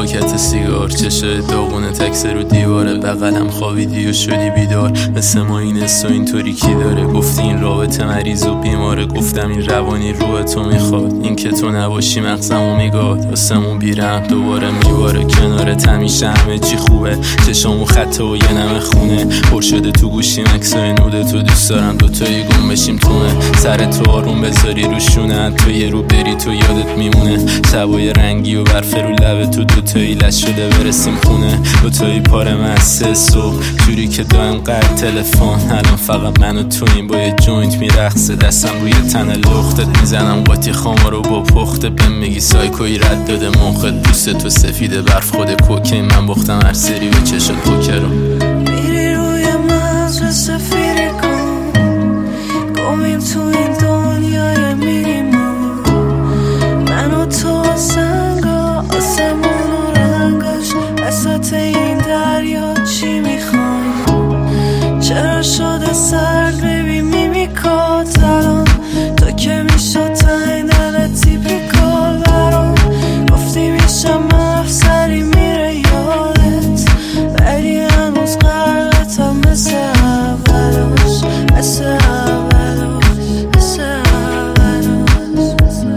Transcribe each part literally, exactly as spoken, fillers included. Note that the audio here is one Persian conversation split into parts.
پاکت سیگار، چشای داغونه تکس رو دیواره، بغلم خوابیدی و شدی بیدار. مثل ما این است و اینطوری کی داره؟ گفتی این رابطه مریض و بیماره، گفتم این روانی روح تو میخواد، این که تو نباشی مغزمو میگاد. واسمون بیرم دوباره میباره، کنارت همیشه همه چی خوبه، چشامو خطه و یه نمه خونه، پر شده تو گوشیم عکسای نوده تو، دوست دارم دوتایی گم بشیم تونه، سر تو آروم بذاری رو شونه، تو یه رو بری تو یادت میمونه، شبای رنگی و برف رو لبه تو، دوتایی لش شده برسیم خونه، دوتایی پاره مسته صبح جوری که دایم قرد تلفن، الان فقط من و تو این با یه جوینت میرقصه، دستم روی تن لختت میزنم قاطی خاما رو با پخته، بهم میگی سایکوی رد داده مخت، دوست تو سفیده برف خود کوکین، من باختم هر سری به چشت پوکر رو. میری روی مغز سفیری کن، گمیم تو این دنیای مینیمم، من و تو سنگا آسمون و رنگاش، وسط این دریا چی میخوایم؟ چرا شده سرد ببین میمیکات الان، تو که میشد تایدن تیپیکال برام، گفتی میشم مفصلی میره یادت، ولی هنوز قلبتم مثل اولاش، مثل اولاش، مثل اولاش، مثل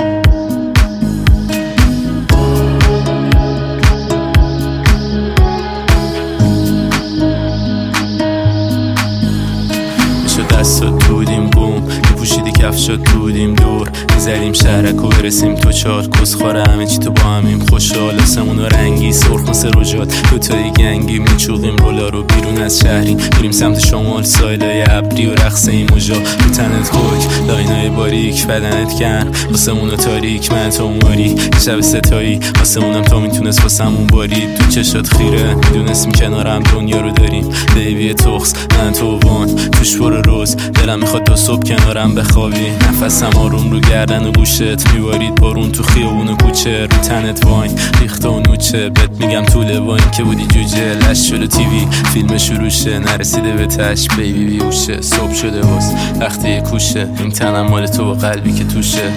میشد دستات دودیم بوم، میپوشیدی کفشات دودیم دور، میزدیم شهرک و برسیم تو چار، کسخواره همه چی تو با همیم خوشحال، آسمون و رنگی سرخ مثل رجات، دوتایی گنگی میچوقیم رولا رو بیرون از شهری، میریم سمت شمال سایلای ابری و رقص این موجا، رو تنت کوک لاینای باریک بدنت گرم، آسمون و تاریک من تو ماری، شب ستایی آسمونم تا میتونست واسمون بارید، تو چشات خیره میدونستیم کنارم دنیا رو داریم، بیبی تخص من تو وان توش پر روز، دلم میخواد تا صبح کنارم بخوابی، نفسم آروم رو گردن و گوشت، میبارید بارون تو خیابون و کوچه، رو تنت واین ریخته و نوچه، بهت میگم طول واین که بودی جوجه، لش شده تیوی فیلم شروعشه، نرسیده به تش بیبی بیوشه، صبح شده باز وقتی کوشه، این تنم مال تو و قلبی که توشه.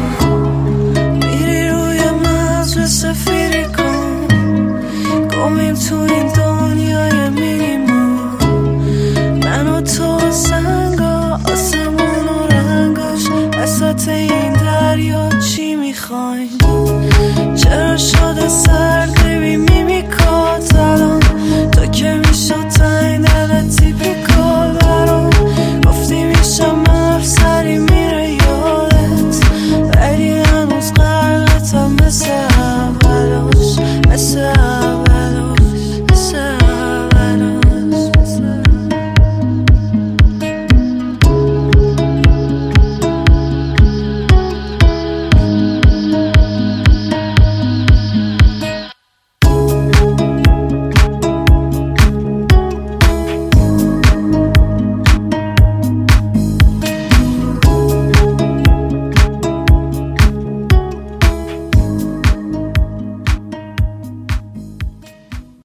میری روی مغز سفیری کن، گمیم تو این دنیای مینیمم، من و تو سنگا آسمون و رنگاش، وسط این دریا چی میخوایم؟ چرا شده سرد